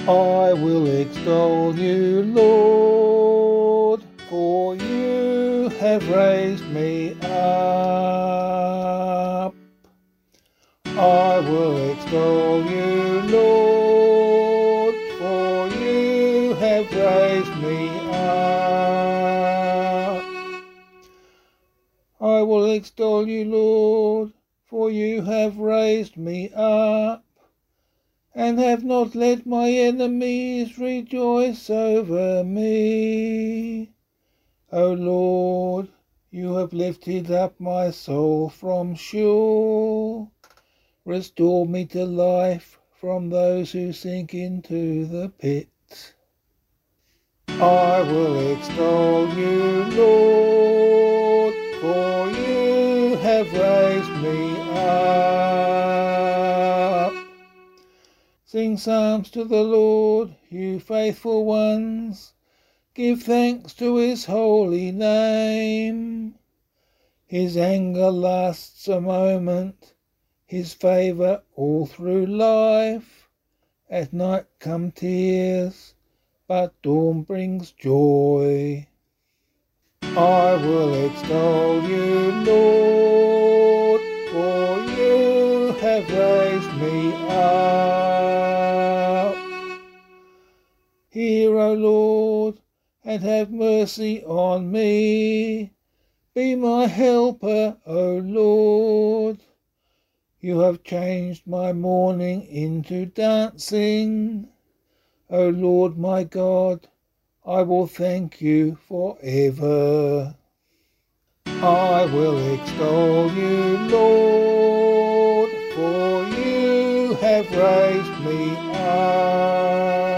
I will extol you, Lord, for you have raised me up. I will extol you, Lord, for you have raised me up. I will extol you, Lord, for you have raised me up, and have not let my enemies rejoice over me. O Lord, you have lifted up my soul from Sheol. Restore me to life from those who sink into the pit. I will extol you, Lord, for you have raised me up. Sing psalms to the Lord, you faithful ones. Give thanks to his holy name. His anger lasts a moment, his favour all through life. At night come tears, but dawn brings joy. I will extol you, Lord, for you have raised me up. Hear, O Lord, and have mercy on me. Be my helper, O Lord. You have changed my mourning into dancing. O Lord my God, I will thank you forever. I will extol you, Lord, for you have raised me up.